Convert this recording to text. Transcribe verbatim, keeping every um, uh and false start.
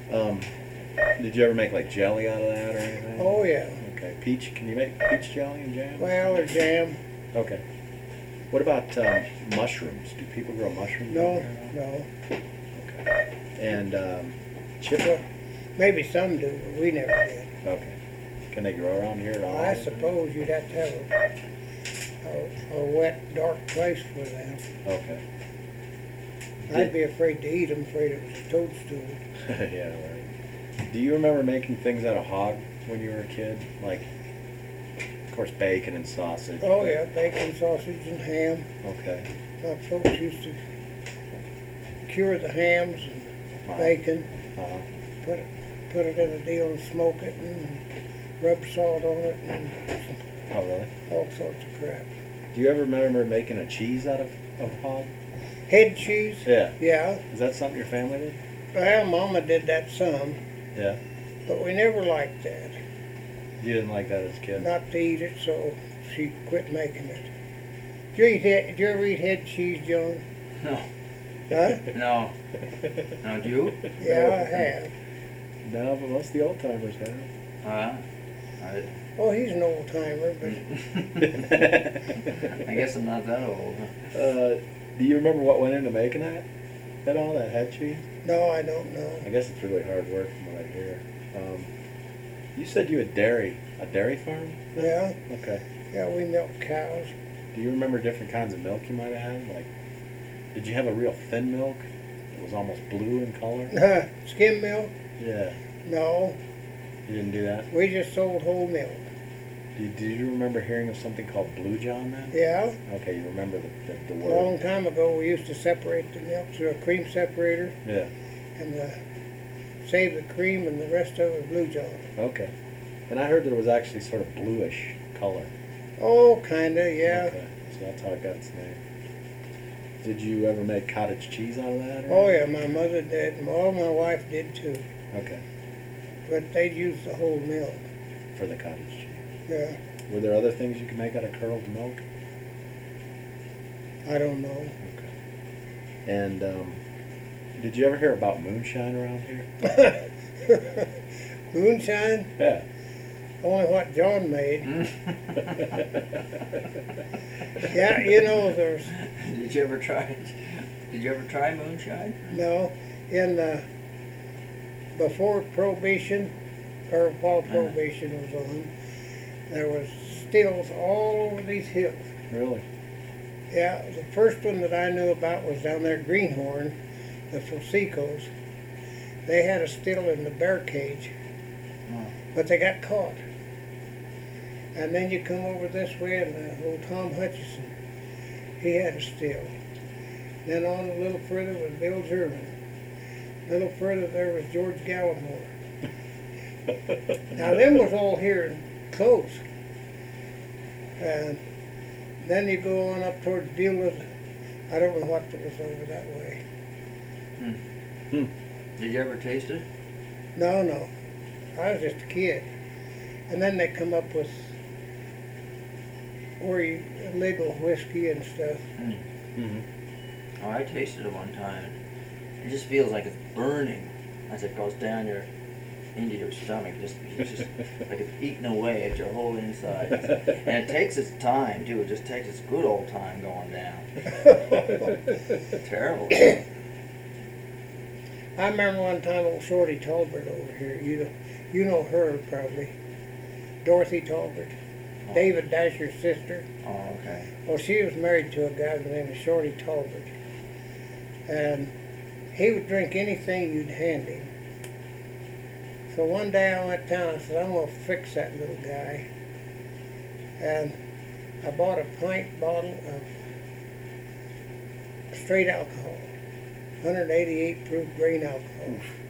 Um, did you ever make like jelly out of that or anything? Oh yeah. Okay. Peach? Can you make peach jelly and jam? Well, or jam. Okay. What about um, mushrooms? Do people grow mushrooms? No, down here now? no. Okay. And um, chip? Well, maybe some do, but we never did. Okay. Can they grow around here at all? I suppose you'd have to have a, a, a wet, dark place for them. Okay. I'd be afraid to eat them, afraid it was a toadstool. Yeah, right. Do you remember making things out of hog when you were a kid? Like, of course, bacon and sausage. Oh yeah, bacon, sausage, and ham. Okay. My folks used to cure the hams and Wow. bacon, Uh-huh. put it, put it in a deal and smoke it, and rub salt on it, and Oh, really? all sorts of crap. Do you ever remember making a cheese out of, of hog? Head cheese? Yeah. Yeah. Is that something your family did? Well, Mama did that some, Yeah. but we never liked that. You didn't like that as a kid? Not to eat it, so she quit making it. Did you, eat head, did you ever eat head cheese, John? No. Huh? No. No, do you? Yeah, I have. No, but most of the old timers have. Uh, I, Oh, he's an old timer, but I guess I'm not that old. Uh, do you remember what went into making that at all, that head cheese? no, I don't know. I guess it's really hard work from what I hear. Um, you said you had dairy, a dairy farm? Yeah, Okay. yeah, we milk cows. Do you remember different kinds of milk you might have had? Like, did you have a real thin milk? It was almost blue in color? Skim milk? Yeah. No, You didn't do that? we just sold whole milk. Do you, do you remember hearing of something called Blue John then? Yeah, Okay, you remember the, the, the a word. long time ago we used to separate the milk through a cream separator Yeah. and uh, save the cream and the rest of it Blue John. Okay. And I heard that it was actually sort of bluish color. Oh, kinda, yeah. Okay. So that's how it got its name. Did you ever make cottage cheese out of that? or Oh yeah, anything? my mother did, and all my wife did too. Okay. But they'd use the whole milk. For the cottage cheese. Yeah, Were there other things you could make out of curdled milk? I don't know. Okay. And um, did you ever hear about moonshine around here? Moonshine? Yeah. Only what John made. Yeah, you know, there's Did you ever try it? Did you ever try moonshine? no in the before prohibition or while prohibition was on, there was stills all over these hills. Really? Yeah, the first one that I knew about was down there at Greenhorn, the Fosicos. They had a still in the bear cage, Oh. but they got caught. And then you come over this way, and uh, old Tom Hutchison, he had a still. Then on a little further was Bill German. A little further there was George Gallimore. Now them was all here close. And then you go on up toward Beulah. I don't know what was over that way. Did you ever taste it? No, no. I was just a kid. And then they come up with where you illegal whiskey and stuff. Mm-hmm. Oh, I tasted it one time. It just feels like it's burning as it goes down your into your stomach. Just it's just like it's eating away at your whole inside. And it takes its time too. It just takes its good old time going down. Terrible. I remember one time old Shorty Talbert over here. You know, you know her probably. Dorothy Talbert. Oh. David Dasher's sister. Oh, okay. Well, she was married to a guy by the name of Shorty Talbert. And he would drink anything you'd hand him. So one day I went down, I said, I'm going to fix that little guy. And I bought a pint bottle of straight alcohol, one eighty-eight proof grain alcohol.